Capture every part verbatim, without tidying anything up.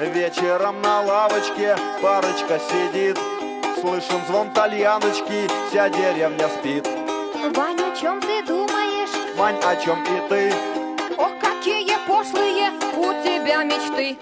Вечером на лавочке парочка сидит, слышен звон тальяночки, вся деревня спит. Вань, о чем ты думаешь? Вань, о чем и ты? Ох, какие пошлые у тебя мечты.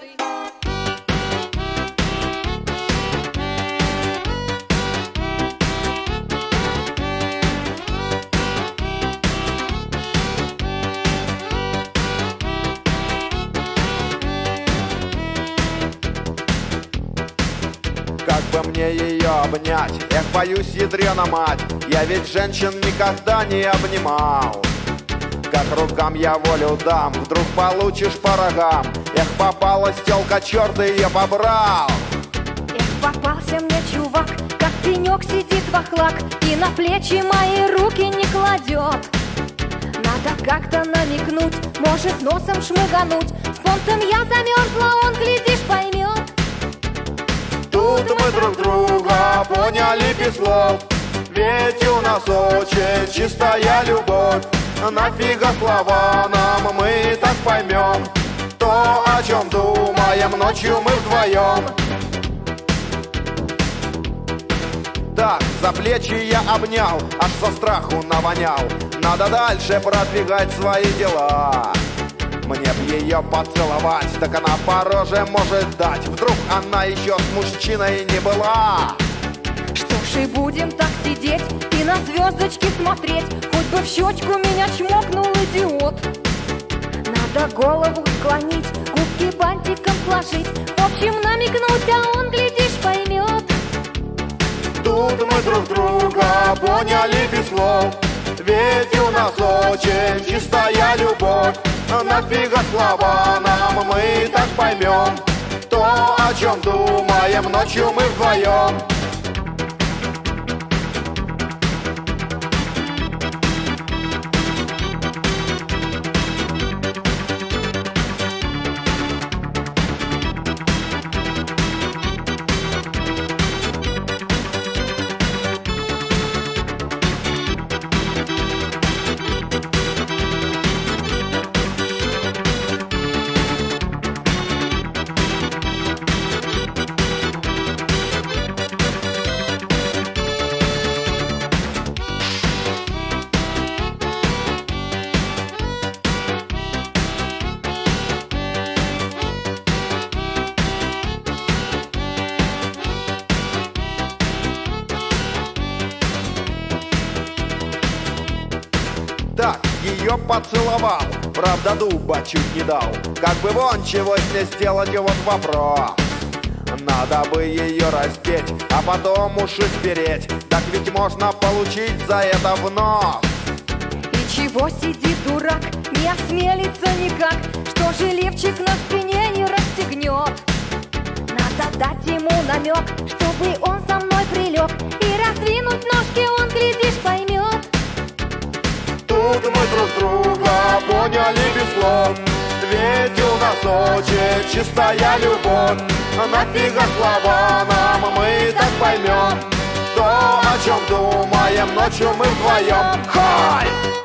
Как бы мне ее обнять? Эх, боюсь, ядрена мать, я ведь женщин никогда не обнимал. Как рукам я волю дам, вдруг получишь по рогам. Эх, попалась тёлка, чёрт ее побрал. Эх, попался мне чувак, как пенёк сидит вахлак, и на плечи мои руки не кладет. Надо как-то намекнуть, может носом шмыгануть. С понтом я замерзла, он, глядишь, поймет. Тут мы друг друга поняли без слов, ведь у нас очень чистая любовь. Нафига слова нам, мы так поймем то, о чем думаем ночью мы вдвоем. Так, за плечи я обнял, аж со страху навонял. Надо дальше продвигать свои дела. Мне б ее поцеловать, так она по роже может дать. Вдруг она еще с мужчиной не была. Что ж и будем так сидеть и на звездочки смотреть, хоть бы в щечку меня чмокнул идиот. Надо голову склонить, губки бантиком сложить, в общем намекнуть, а он, глядишь, поймет. Тут мы друг друга поняли без слов, ведь у нас очень чистая любовь. Нафига слова нам, мы так поймем то, о чем думаем ночью мы вдвоем. Так, ее поцеловал, правда дуба чуть не дал. Как бы вон чего с ней сделать, вот вопрос. Надо бы ее раздеть, а потом уши спереть. Так ведь можно получить за это в нос. И чего сидит дурак, не осмелится никак, что же лифчик на спине не расстегнет. Надо дать ему намек, чтобы он со мной прилег, и раздвинуть ножки он, глядишь, поймет. Тут мы друг друга поняли без слов, ведь у нас очень чистая любовь. Нафига слова нам, мы так поймем то, о чем думаем ночью мы вдвоем. Хай!